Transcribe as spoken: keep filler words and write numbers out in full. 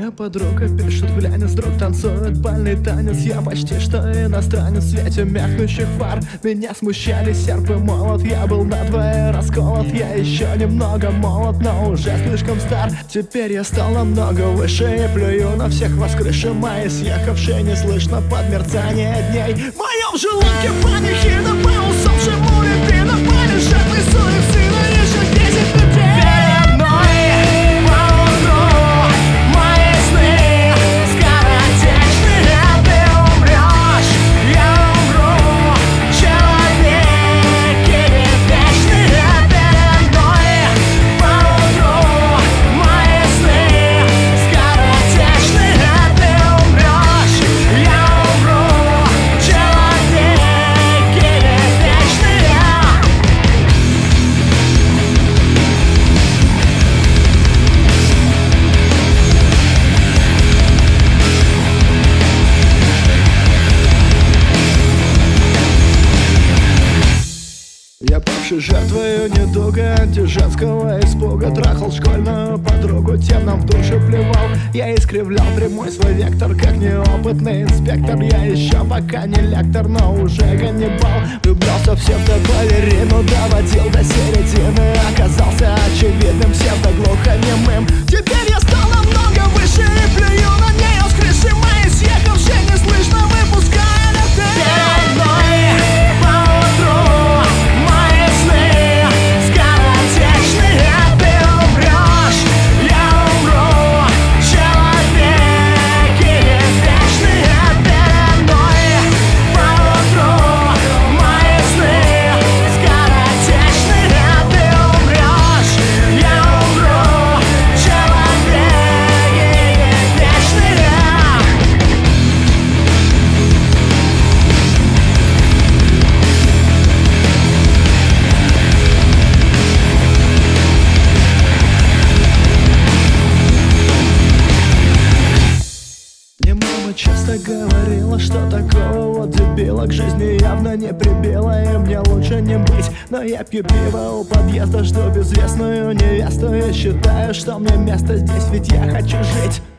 Моя подруга пишет, глянец, друг танцует бальный танец. Я почти что иностранец в свете мягнущих фар. Меня смущали серп и молот, я был надвое расколот. Я еще немного молод, но уже слишком стар. Теперь я стал намного выше и плюю на всех воскресши мои съехавшие не слышно под мерцание дней. В моем желудке панихида, по усопшему лепина, пали жертвы суицида, еще десять людей. Я павший жертвою недуга, антиженского испуга. Трахал школьную подругу, тем нам в душу плевал. Я искривлял прямой свой вектор, как неопытный инспектор. Я еще пока не лектор, но уже ганнибал. Влюблялся в псевдобалерину, доводил до середины. Оказался очевидным псевдоглухонемым. Теперь я стал намного выше и плюю на нее с крыши моей съехавшей не слышно, выпуская леты. Часто говорила, что такого вот дебила к жизни явно не прибила, и мне лучше не быть. Но я пью пиво у подъезда, жду безвестную невесту и считаю, что мне место здесь, ведь я хочу жить.